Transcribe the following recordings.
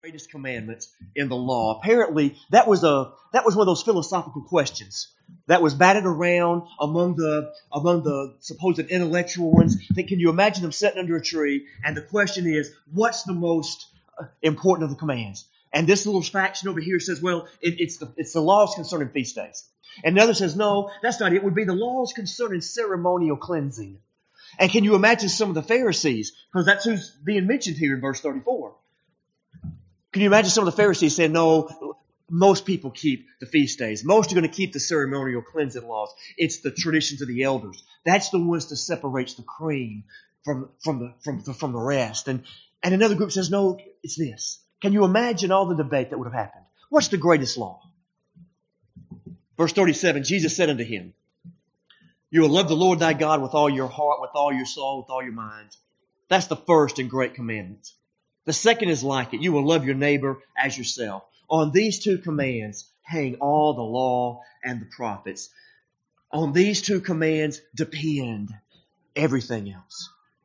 Greatest commandments in the law. Apparently, that was one of those philosophical questions that was batted around among the supposed intellectual ones. Can you imagine them sitting under a tree? And the question is, what's the most important of the commands? And this little faction over here says, well, it's the laws concerning feast days. And the other says, no, that's not it. It would be the laws concerning ceremonial cleansing. And can you imagine some of the Pharisees? Because that's who's being mentioned here in verse 34. Can you imagine some of the Pharisees saying, no, most people keep the feast days. Most are going to keep the ceremonial cleansing laws. It's the traditions of the elders. That's the ones that separates the cream from the rest. And another group says, no, it's this. Can you imagine all the debate that would have happened? What's the greatest law? Verse 37, Jesus said unto him, you will love the Lord thy God with all your heart, with all your soul, with all your mind. That's the first and great commandment. The second is like it. You will love your neighbor as yourself. On these two commands hang all the law and the prophets. On these two commands depend everything else.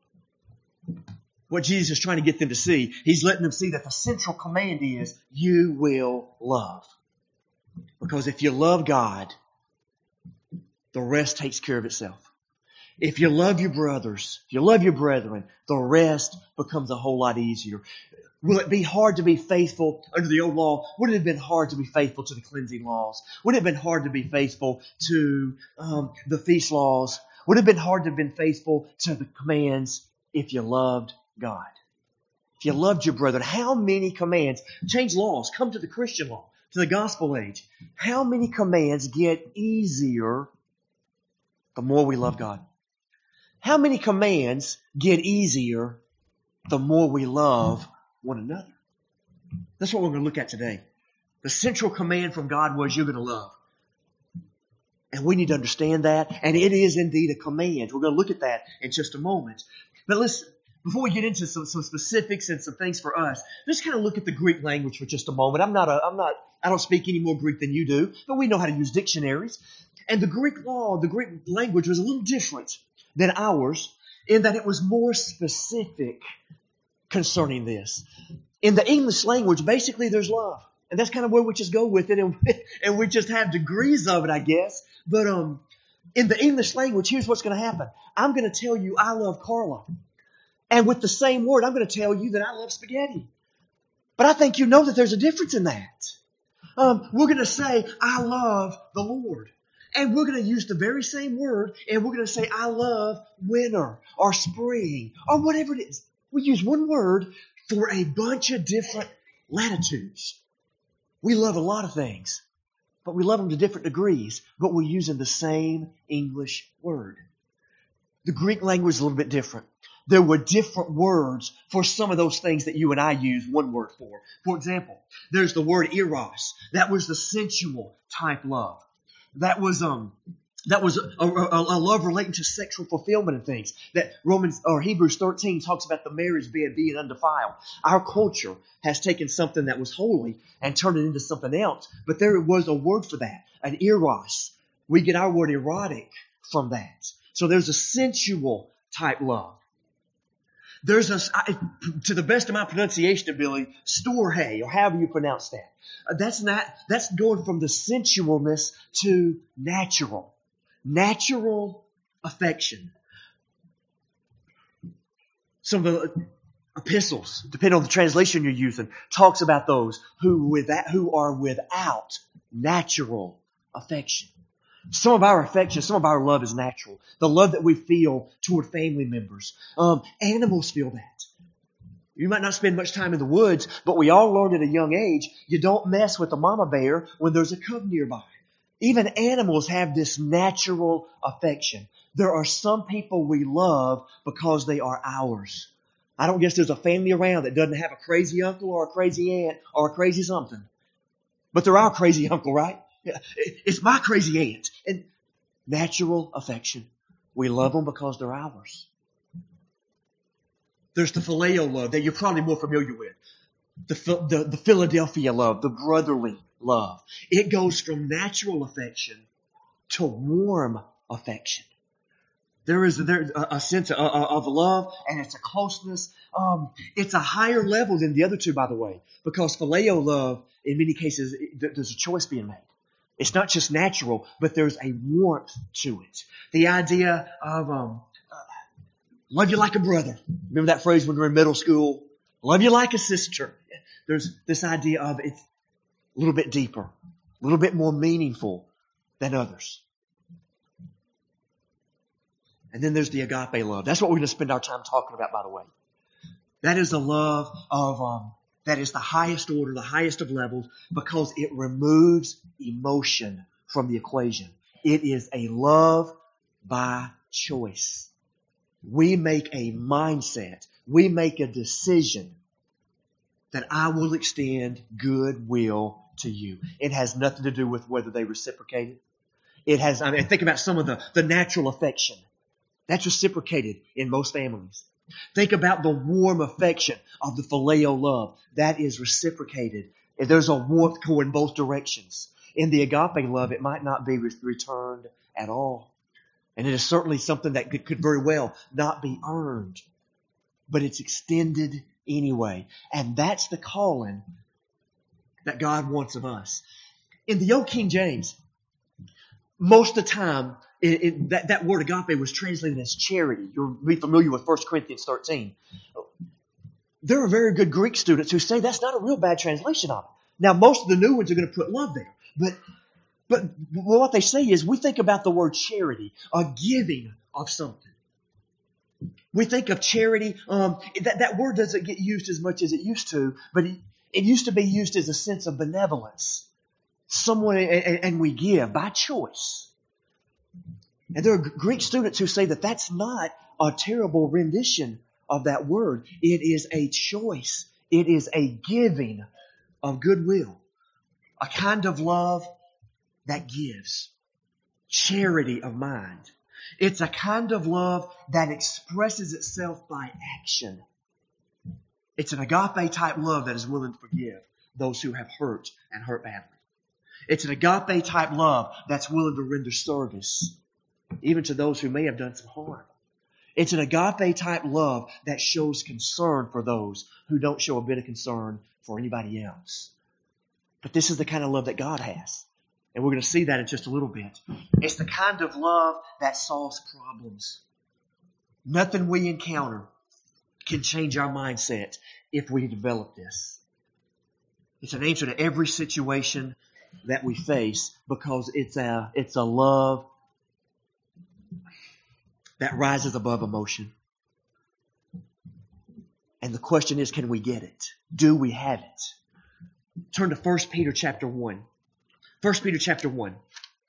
What Jesus is trying to get them to see, He's letting them see that the central command is, you will love. Because if you love God, the rest takes care of itself. If you love your brothers, if you love your brethren, the rest becomes a whole lot easier. Will it be hard to be faithful under the old law? Would it have been hard to be faithful to the cleansing laws? Would it have been hard to be faithful to the feast laws? Would it have been hard to have been faithful to the commands if you loved God? If you loved your brethren, how many commands, change laws, come to the Christian law, to the gospel age. How many commands get easier the more we love God? How many commands get easier the more we love one another? That's what we're going to look at today. The central command from God was, you're going to love. And we need to understand that. And it is indeed a command. We're going to look at that in just a moment. But listen, before we get into some specifics and some things for us, let's kind of look at the Greek language for just a moment. I don't speak any more Greek than you do, but we know how to use dictionaries. And the Greek language was a little different than ours in that it was more specific concerning this. In the English language, basically there's love. And that's kind of where we just go with it. And we just have degrees of it, I guess. But in the English language, here's what's going to happen. I'm going to tell you I love Carla. And with the same word, I'm going to tell you that I love spaghetti. But I think you know that there's a difference in that. We're going to say, I love the Lord. And we're going to use the very same word, and we're going to say, I love winter or spring or whatever it is. We use one word for a bunch of different latitudes. We love a lot of things, but we love them to different degrees, but we're using the same English word. The Greek language is a little bit different. There were different words for some of those things that you and I use one word for. For example, there's the word eros. That was the sensual type love. That was a love relating to sexual fulfillment and things. That Hebrews 13 talks about the marriage bed being undefiled. Our culture has taken something that was holy and turned it into something else. But there was a word for that, an eros. We get our word erotic from that. So there's a sensual type love. There's to the best of my pronunciation ability, storge, or however you pronounce that. That's going from the sensualness to natural affection. Some of the epistles, depending on the translation you're using, talks about those who are without natural affection. Some of our affection, some of our love is natural. The love that we feel toward family members. Animals feel that. You might not spend much time in the woods, but we all learned at a young age, you don't mess with a mama bear when there's a cub nearby. Even animals have this natural affection. There are some people we love because they are ours. I don't guess there's a family around that doesn't have a crazy uncle or a crazy aunt or a crazy something. But they're our crazy uncle, right? It's my crazy aunt. And natural affection. We love them because they're ours. There's the phileo love that you're probably more familiar with. The Philadelphia love, the brotherly love. It goes from natural affection to warm affection. There is a sense of love, and it's a closeness. It's a higher level than the other two, by the way, because phileo love, in many cases, there's a choice being made. It's not just natural, but there's a warmth to it. The idea of love you like a brother. Remember that phrase when we were in middle school? Love you like a sister. There's this idea of it's a little bit deeper, a little bit more meaningful than others. And then there's the agape love. That's what we're going to spend our time talking about, by the way. That is the love of that is the highest order, the highest of levels, because it removes emotion from the equation. It is a love by choice. We make a mindset. We make a decision that I will extend goodwill to you. It has nothing to do with whether they reciprocated. It has, think about some of the natural affection. That's reciprocated in most families. Think about the warm affection of the phileo love. That is reciprocated. There's a warmth going both directions. In the agape love, it might not be returned at all. And it is certainly something that could very well not be earned. But it's extended anyway. And that's the calling that God wants of us. In the Old King James, most of the time, that word agape was translated as charity. You'll be familiar with 1 Corinthians 13. There are very good Greek students who say that's not a real bad translation of it. Now, most of the new ones are going to put love there. But what they say is we think about the word charity, a giving of something. We think of charity. That word doesn't get used as much as it used to, but it used to be used as a sense of benevolence. Someone, and we give by choice. And there are Greek students who say that that's not a terrible rendition of that word. It is a choice. It is a giving of goodwill. A kind of love that gives. Charity of mind. It's a kind of love that expresses itself by action. It's an agape type love that is willing to forgive those who have hurt and hurt badly. It's an agape type love that's willing to render service even to those who may have done some harm. It's an agape type love that shows concern for those who don't show a bit of concern for anybody else. But this is the kind of love that God has. And we're going to see that in just a little bit. It's the kind of love that solves problems. Nothing we encounter can change our mindset if we develop this. It's an answer to every situation that we face because it's a love that rises above emotion. And the question is, can we get it? Do we have it? Turn to 1 Peter chapter 1. 1 Peter chapter 1.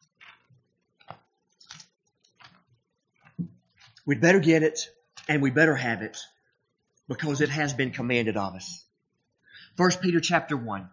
We'd better get it, and we better have it, because it has been commanded of us. 1 Peter chapter 1.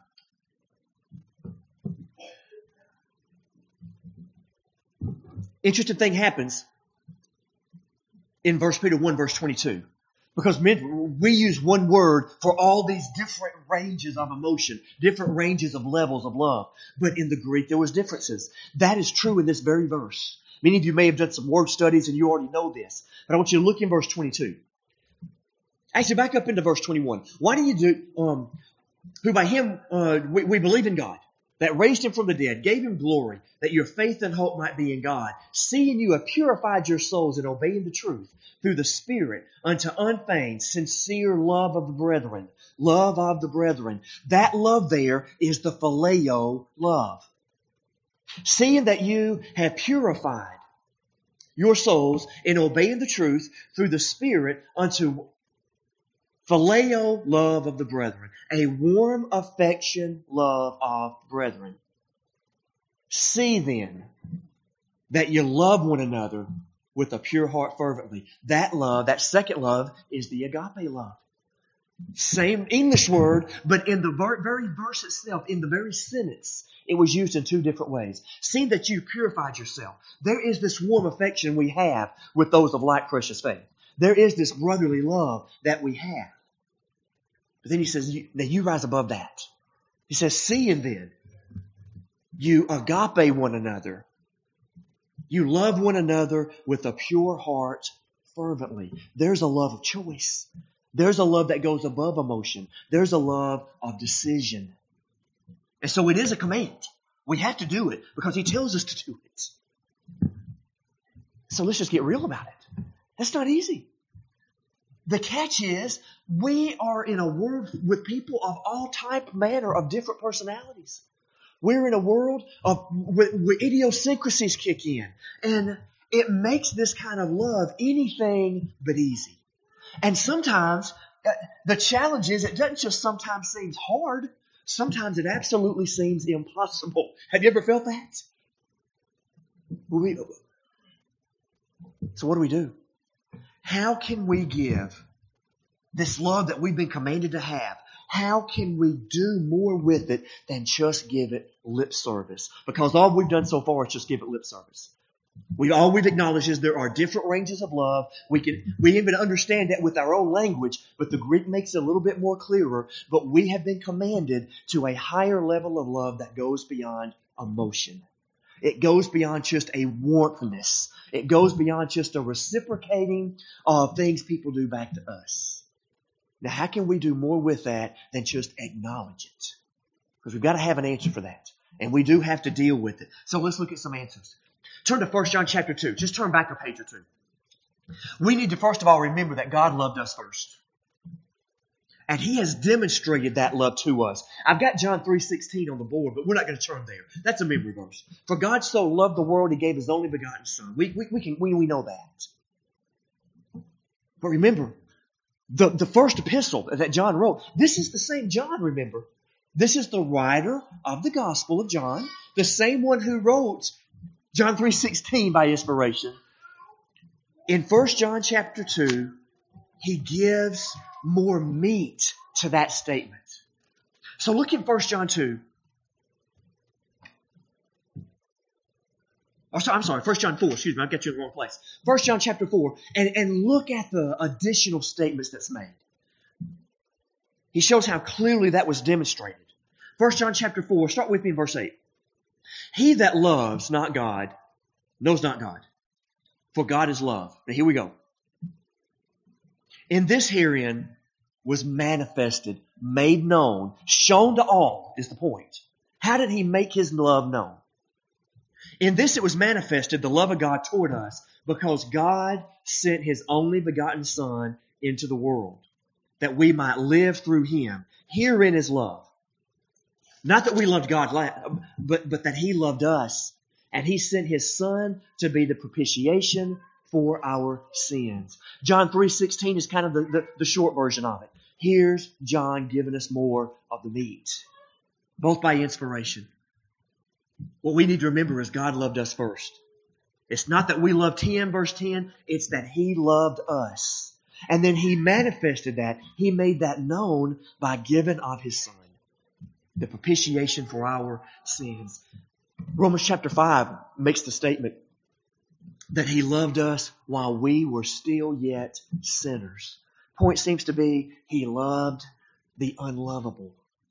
Interesting thing happens in 1 Peter 1 verse 22. Because we use one word for all these different ranges of emotion, different ranges of levels of love. But in the Greek, there was differences. That is true in this very verse. Many of you may have done some word studies and you already know this. But I want you to look in verse 22. Actually, back up into verse 21. Why do you do, who by him, we believe in God, that raised him from the dead, gave him glory, that your faith and hope might be in God, seeing you have purified your souls in obeying the truth through the Spirit unto unfeigned, sincere love of the brethren. Love of the brethren. That love there is the phileo love. Seeing that you have purified your souls in obeying the truth through the Spirit unto phileo love of the brethren. A warm affection love of brethren. See then that you love one another with a pure heart fervently. That love, that second love, is the agape love. Same English word, but in the very verse itself, in the very sentence, it was used in two different ways. See that you purified yourself. There is this warm affection we have with those of like precious faith. There is this brotherly love that we have. But then he says, now you rise above that. He says, seeing then you agape one another, You love one another with a pure heart fervently. There's a love of choice. There's a love that goes above emotion. There's a love of decision. And so it is a command. We have to do it because He tells us to do it. So let's just get real about it. That's not easy. The catch is we are in a world with people of all type, manner, of different personalities. We're in a world where idiosyncrasies kick in. And it makes this kind of love anything but easy. And sometimes the challenge is it doesn't just sometimes seem hard. Sometimes it absolutely seems impossible. Have you ever felt that? So what do? How can we give this love that we've been commanded to have? How can we do more with it than just give it lip service? Because all we've done so far is just give it lip service. All we've acknowledged is there are different ranges of love. We even understand that with our own language, but the Greek makes it a little bit more clearer. But we have been commanded to a higher level of love that goes beyond emotion. It goes beyond just a warmthness. It goes beyond just a reciprocating of things people do back to us. Now, how can we do more with that than just acknowledge it? Because we've got to have an answer for that. And we do have to deal with it. So let's look at some answers. Turn to 1 John chapter 2. Just turn back a page or two. We need to first of all remember that God loved us first. And He has demonstrated that love to us. I've got John 3:16 on the board, but we're not going to turn there. That's a memory verse. For God so loved the world, He gave His only begotten Son. We know that. But remember, the first epistle that John wrote, this is the same John, remember. This is the writer of the Gospel of John, the same one who wrote John 3:16 by inspiration. In 1 John chapter 2, he gives more meat to that statement. So look in 1 John 2. I'm sorry, 1 John 4, excuse me, I've got you in the wrong place. 1 John chapter 4, and look at the additional statements that's made. He shows how clearly that was demonstrated. 1 John chapter 4, start with me in verse 8. He that loves not God knows not God, for God is love. Now here we go. In this herein was manifested, made known, shown to all, is the point. How did He make His love known? In this it was manifested, the love of God toward us, because God sent His only begotten Son into the world, that we might live through Him. Herein is love. Not that we loved God, but that He loved us. And He sent His Son to be the propitiation for our sins. John 3:16 is kind of the short version of it. Here's John giving us more of the meat, both by inspiration. What we need to remember is God loved us first. It's not that we loved Him, verse 10. It's that He loved us. And then He manifested that. He made that known by giving of His Son, the propitiation for our sins. Romans chapter 5 makes the statement that He loved us while we were still yet sinners. Point seems to be He loved the unlovable.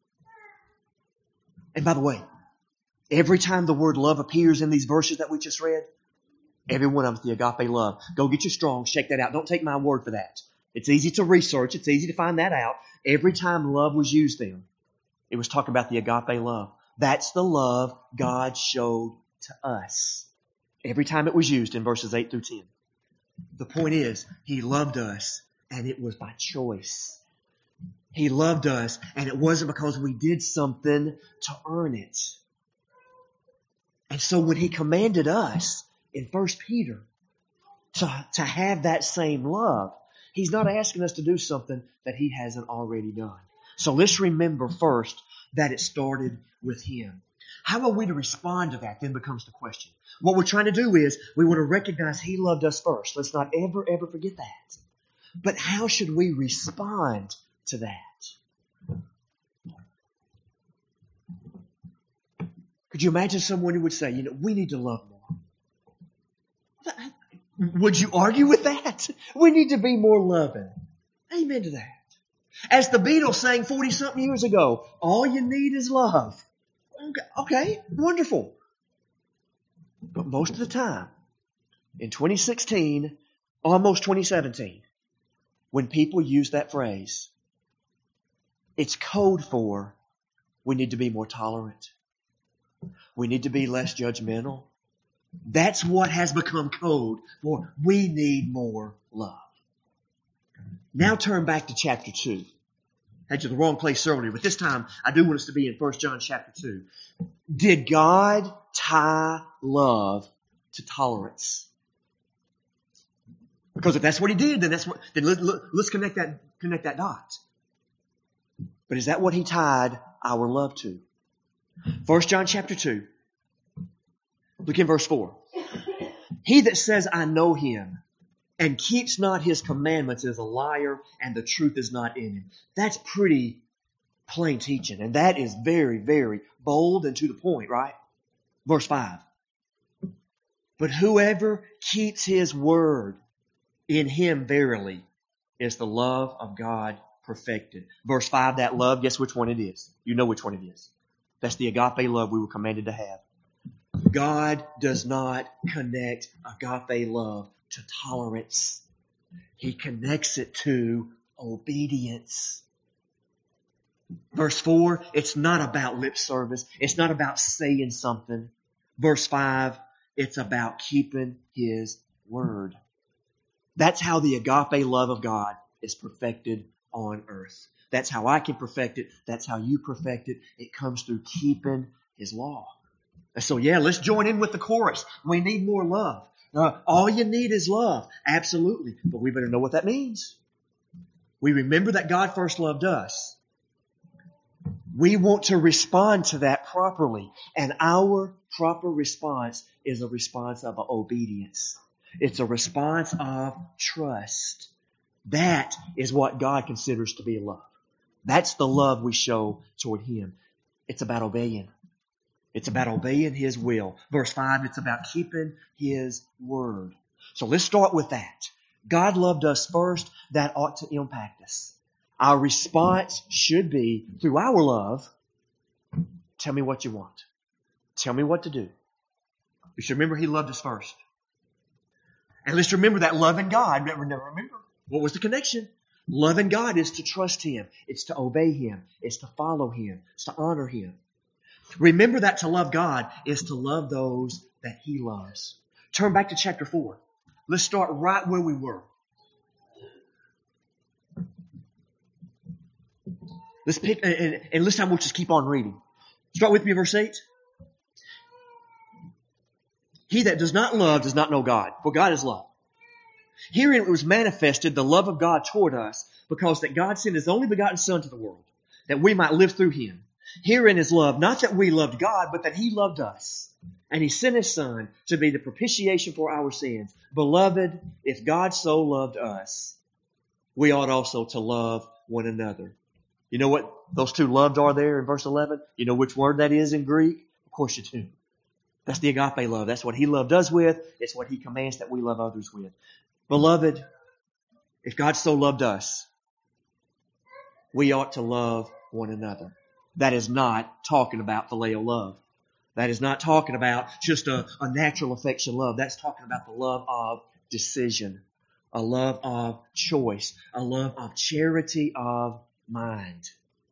And by the way, every time the word love appears in these verses that we just read, every one of them is the agape love. Go get your Strong's, check that out. Don't take my word for that. It's easy to research. It's easy to find that out. Every time love was used there, it was talking about the agape love. That's the love God showed to us. Every time it was used in verses 8 through 10. The point is, He loved us, and it was by choice. He loved us, and it wasn't because we did something to earn it. And so when He commanded us in 1 Peter to have that same love, He's not asking us to do something that He hasn't already done. So let's remember first that it started with Him. How are we to respond to that then becomes the question. What we're trying to do is we want to recognize He loved us first. Let's not ever, ever forget that. But how should we respond to that? Could you imagine someone who would say, we need to love more? Would you argue with that? We need to be more loving. Amen to that. As the Beatles sang 40-something years ago, all you need is love. Okay, wonderful. But most of the time, in 2016, almost 2017, when people use that phrase, it's code for we need to be more tolerant. We need to be less judgmental. That's what has become code for we need more love. Now turn back to chapter 2. Had you the wrong place earlier, but this time I do want us to be in 1 John chapter 2. Did God tie love to tolerance? Because if that's what he did, then let's connect that dot. But is that what he tied our love to? 1 John chapter 2. Look in verse 4. He that says, I know him, and keeps not his commandments is a liar, and the truth is not in him. That's pretty plain teaching. And that is very, very bold and to the point, right? Verse 5. But whoever keeps his word, in him verily is the love of God perfected. Verse 5, that love, guess which one it is? You know which one it is. That's the agape love we were commanded to have. God does not connect agape love to tolerance. He connects it to obedience. Verse 4, it's not about lip service. It's not about saying something. Verse 5, it's about keeping his word. That's how the agape love of God is perfected on earth. That's how I can perfect it. That's how you perfect it. It comes through keeping his law. And so, let's join in with the chorus. We need more love. All you need is love. Absolutely. But we better know what that means. We remember that God first loved us. We want to respond to that properly. And our proper response is a response of obedience. It's a response of trust. That is what God considers to be love. That's the love we show toward him. It's about obeying. It's about obeying his will. Verse 5, it's about keeping his word. So let's start with that. God loved us first. That ought to impact us. Our response should be, through our love, tell me what you want. Tell me what to do. We should remember he loved us first. And let's remember that loving God. Remember, what was the connection? Loving God is to trust him. It's to obey him. It's to follow him. It's to honor him. Remember that to love God is to love those that he loves. Turn back to chapter 4. Let's start right where we were. Let's pick, and this time we'll just keep on reading. Start with me in verse 8. He that does not love does not know God, for God is love. Herein it was manifested the love of God toward us, because that God sent his only begotten Son to the world, that we might live through him. Herein is love, not that we loved God, but that he loved us. And he sent his Son to be the propitiation for our sins. Beloved, if God so loved us, we ought also to love one another. You know what those two loved are there in verse 11? You know which word that is in Greek? Of course you do. That's the agape love. That's what he loved us with. It's what he commands that we love others with. Beloved, if God so loved us, we ought to love one another. That is not talking about phileo love. That is not talking about just a natural affection love. That's talking about the love of decision, a love of choice, a love of charity of mind.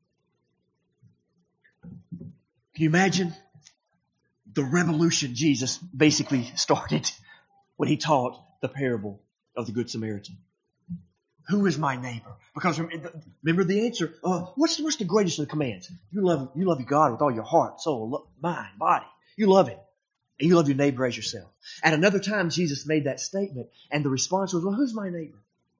Can you imagine the revolution Jesus basically started when he taught the parable of the Good Samaritan? Who is my neighbor? Because remember the answer. What's the greatest of the commands? You love your God with all your heart, soul, mind, body. You love him. And you love your neighbor as yourself. At another time, Jesus made that statement, and the response was, well, who's my neighbor?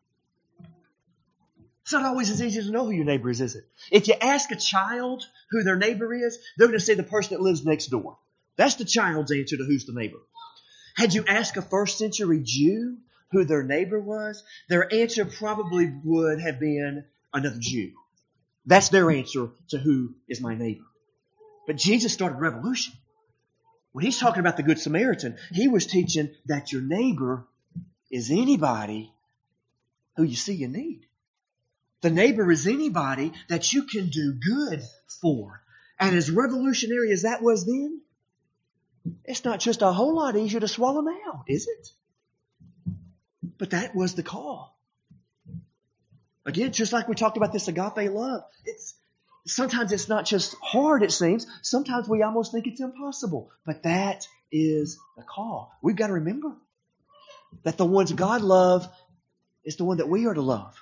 It's not always as easy to know who your neighbor is it? If you ask a child who their neighbor is, they're going to say the person that lives next door. That's the child's answer to who's the neighbor. Had you asked a first century Jew who their neighbor was, their answer probably would have been another Jew. That's their answer to who is my neighbor. But Jesus started a revolution. When he's talking about the Good Samaritan, he was teaching that your neighbor is anybody who you see in need. The neighbor is anybody that you can do good for. And as revolutionary as that was then, it's not just a whole lot easier to swallow now, is it? But that was the call. Again, just like we talked about this agape love, sometimes it's not just hard, it seems. Sometimes we almost think it's impossible. But that is the call. We've got to remember that the ones God loves is the one that we are to love.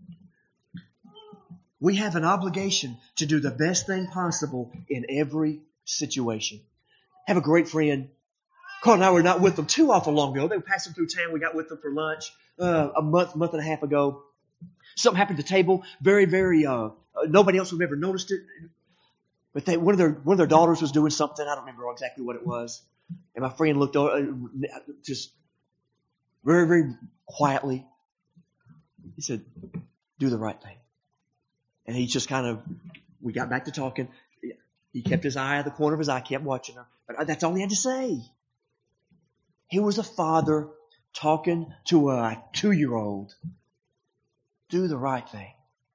We have an obligation to do the best thing possible in every situation. I have a great friend. Carl and I were not with them too awful long ago. They were passing through town. We got with them for lunch a month and a half ago. Something happened at the table. Very, very, nobody else would have ever noticed it. But one of their daughters was doing something. I don't remember exactly what it was. And my friend looked over, just very, very quietly. He said, "Do the right thing." And he just we got back to talking. He kept his eye out of the corner of his eye, kept watching her. But that's all he had to say. He was a father talking to a 2-year-old. Do the right thing.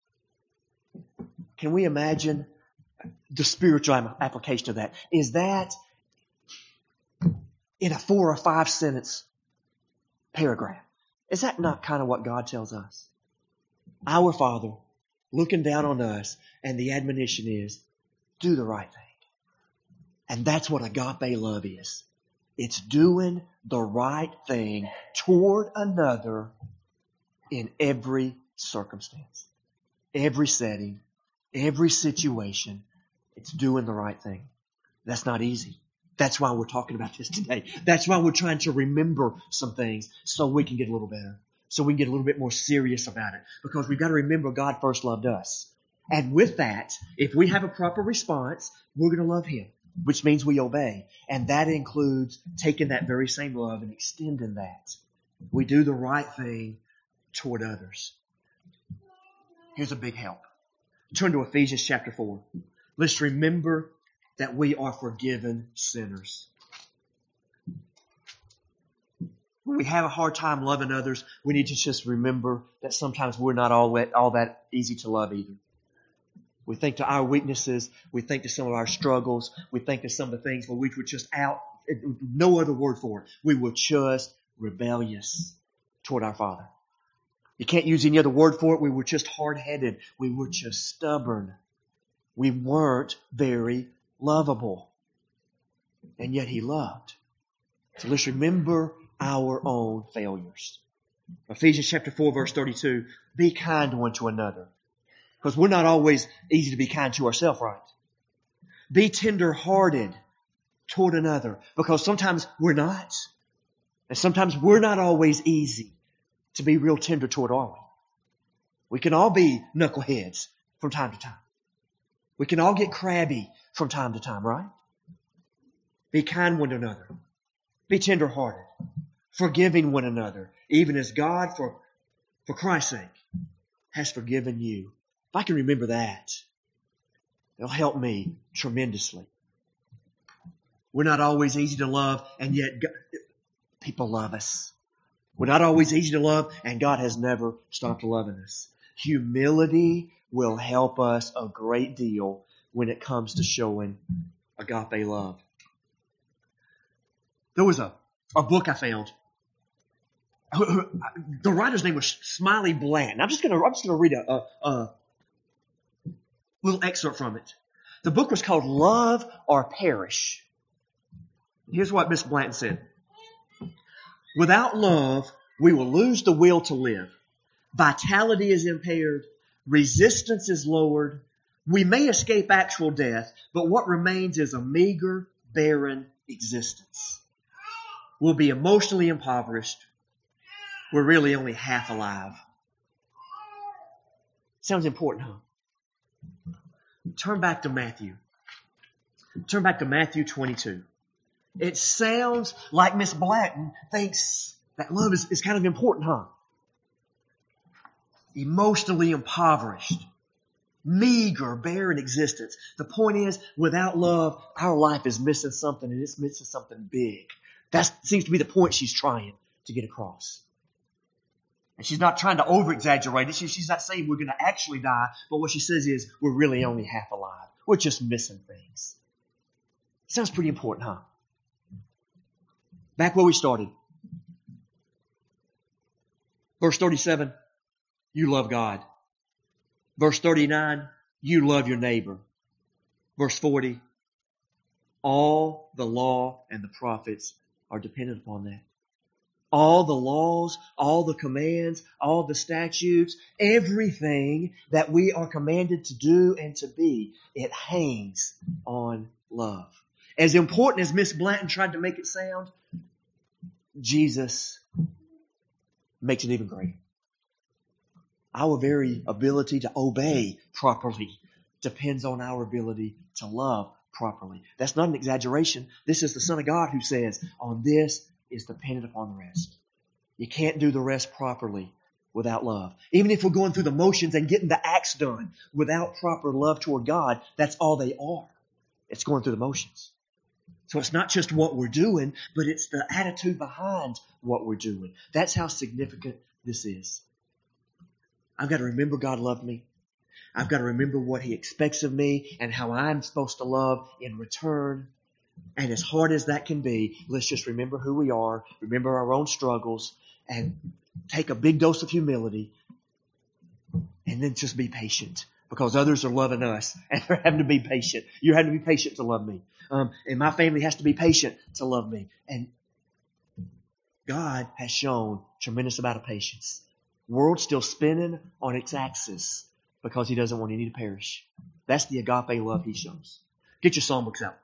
Can we imagine the spiritual application of that? Is that in a 4 or 5 sentence paragraph? Is that not kind of what God tells us? Our Father looking down on us, and the admonition is, do the right thing. And that's what agape love is. It's doing the right thing toward another in every circumstance, every setting, every situation. It's doing the right thing. That's not easy. That's why we're talking about this today. That's why we're trying to remember some things so we can get a little better, so we can get a little bit more serious about it. Because we've got to remember God first loved us. And with that, if we have a proper response, we're going to love Him, which means we obey. And that includes taking that very same love and extending that. We do the right thing toward others. Here's a big help. Turn to Ephesians chapter 4. Let's remember that we are forgiven sinners. When we have a hard time loving others, we need to just remember that sometimes we're not all that easy to love either. We think to our weaknesses, we think to some of our struggles, we think to some of the things where we were just no other word for it. We were just rebellious toward our Father. You can't use any other word for it. We were just hard-headed. We were just stubborn. We weren't very lovable. And yet He loved. So let's remember our own failures. Ephesians chapter 4 verse 32, be kind one to another. Because we're not always easy to be kind to ourselves, right? Be tender-hearted toward another. Because sometimes we're not. And sometimes we're not always easy to be real tender toward, are we? We can all be knuckleheads from time to time. We can all get crabby from time to time, right? Be kind one to another. Be tender-hearted. Forgiving one another. Even as God, for Christ's sake, has forgiven you. If I can remember that, it'll help me tremendously. We're not always easy to love, and yet people love us. We're not always easy to love, and God has never stopped loving us. Humility will help us a great deal when it comes to showing agape love. There was a book I found. The writer's name was Smiley Blanton. I'm just gonna read a little excerpt from it. The book was called Love or Perish. Here's what Miss Blanton said. Without love, we will lose the will to live. Vitality is impaired. Resistance is lowered. We may escape actual death, but what remains is a meager, barren existence. We'll be emotionally impoverished. We're really only half alive. Sounds important, huh? Turn back to Matthew. Turn back to Matthew 22. It sounds like Miss Blanton thinks that love is kind of important, huh? Emotionally impoverished. Meager, barren existence. The point is, without love, our life is missing something, and it's missing something big. That seems to be the point she's trying to get across. And she's not trying to over-exaggerate it. She's not saying we're going to actually die, but what she says is we're really only half alive. We're just missing things. Sounds pretty important, huh? Back where we started. Verse 37, you love God. Verse 39, you love your neighbor. Verse 40, all the law and the prophets are dependent upon that. All the laws, all the commands, all the statutes, everything that we are commanded to do and to be, it hangs on love. As important as Miss Blanton tried to make it sound, Jesus makes it even greater. Our very ability to obey properly depends on our ability to love properly. That's not an exaggeration. This is the Son of God who says, on this is dependent upon the rest. You can't do the rest properly without love. Even if we're going through the motions and getting the acts done without proper love toward God, that's all they are. It's going through the motions. So it's not just what we're doing, but it's the attitude behind what we're doing. That's how significant this is. I've got to remember God loved me. I've got to remember what He expects of me and how I'm supposed to love in return. And as hard as that can be, let's just remember who we are, remember our own struggles, and take a big dose of humility, and then just be patient. Because others are loving us, and they're having to be patient. You're having to be patient to love me. And my family has to be patient to love me. And God has shown tremendous amount of patience. The world's still spinning on its axis because He doesn't want any to perish. That's the agape love He shows. Get your songbooks out.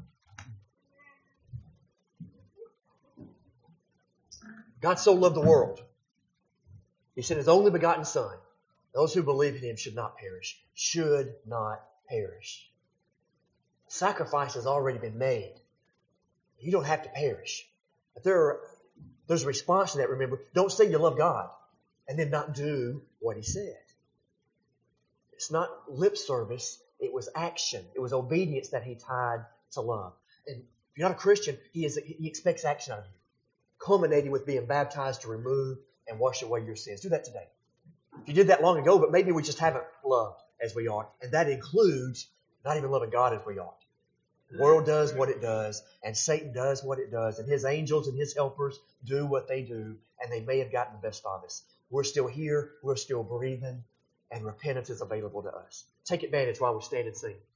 God so loved the world, He sent His only begotten Son. Those who believe in Him should not perish. Should not perish. Sacrifice has already been made. You don't have to perish. But there's a response to that, remember. Don't say you love God and then not do what He said. It's not lip service. It was action. It was obedience that He tied to love. And if you're not a Christian, He expects action out of you. Culminating with being baptized to remove and wash away your sins. Do that today. If you did that long ago, but maybe we just haven't loved as we ought. And that includes not even loving God as we ought. The world does what it does, and Satan does what it does, and his angels and his helpers do what they do, and they may have gotten the best of us. We're still here, we're still breathing, and repentance is available to us. Take advantage while we stand and sing.